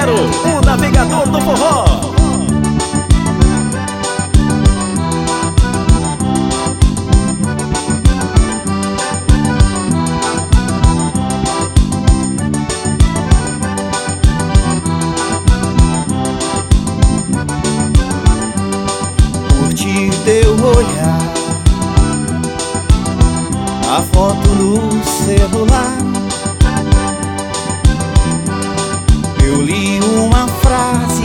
Nero, o navegador do forró. Curti teu olhar, a foto no celular. Eu li uma frase: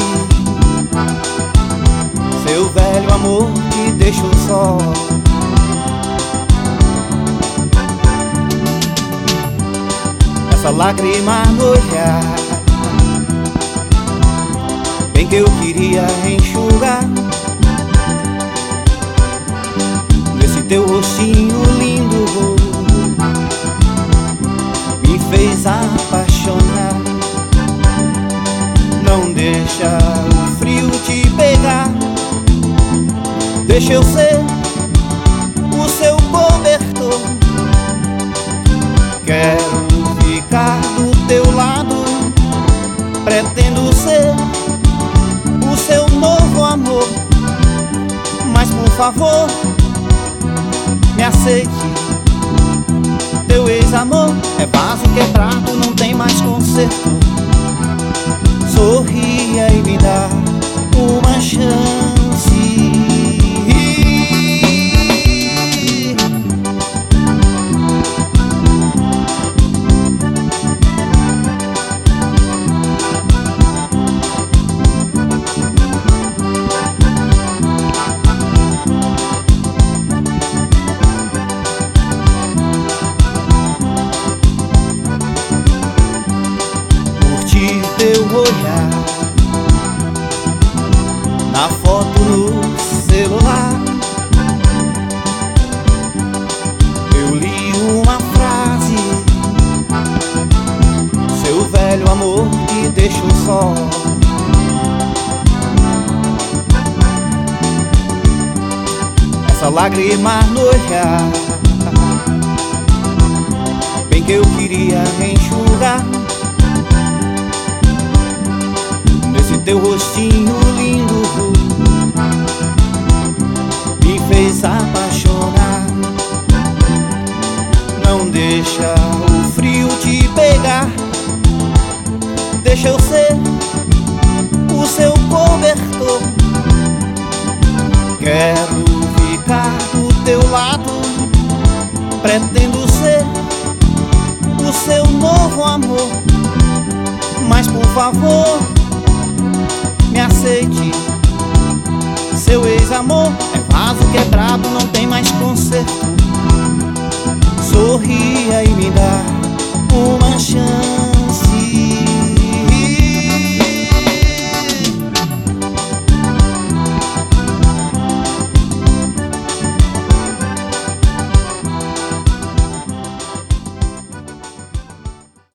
seu velho amor te deixou só. Essa lágrima no olhar, bem que eu queria enxugar. Nesse teu rostinho lindo me fez apaixonar. Não deixa o frio te pegar, deixa eu ser o seu cobertor. Quero ficar do teu lado, pretendo ser o seu novo amor. Mas por favor, me aceite, teu ex-amor é vaso quebrado, não tem mais conserto. Sorria e me dá uma chance. Curti teu olhar, na foto no celular. Eu li uma frase: seu velho amor te deixou só. Essa lágrima no olhar, bem que eu queria enxugar. Nesse teu rostinho lindo me fez apaixonar. Não deixa o frio te pegar, deixa eu ser o seu cobertor. Quero ficar do teu lado, pretendo ser o seu novo amor. Mas por favor, me aceite, seu ex-amor é vaso quebrado, não tem mais conserto. Sorria e me dá uma chance.